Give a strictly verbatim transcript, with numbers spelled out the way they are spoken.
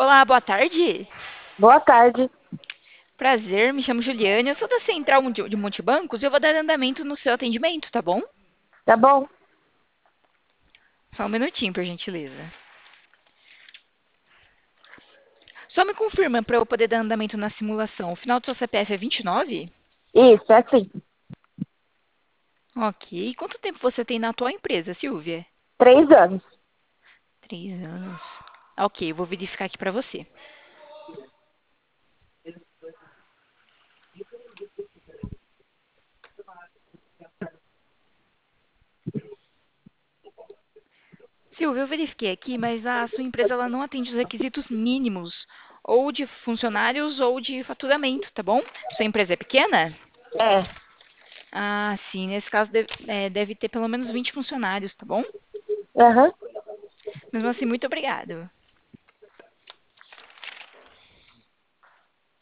Olá, boa tarde. Boa tarde. Prazer, me chamo Juliane. Eu sou da Central de de Multibancos e eu vou dar andamento no seu atendimento, tá bom? Tá bom? Só um minutinho, por gentileza. Só me confirma para eu poder dar andamento na simulação. O final do seu C P F é vinte e nove? Isso, é assim. Ok. Quanto tempo você tem na atual empresa, Silvia? Três anos. Três anos. Ok, eu vou verificar aqui para você. Silvia, eu verifiquei aqui, mas a sua empresa ela não atende os requisitos mínimos, ou de funcionários ou de faturamento, tá bom? Sua empresa é pequena? É. Ah, sim. Nesse caso, deve, é, deve ter pelo menos vinte funcionários, tá bom? Aham. Mesmo assim, muito obrigado.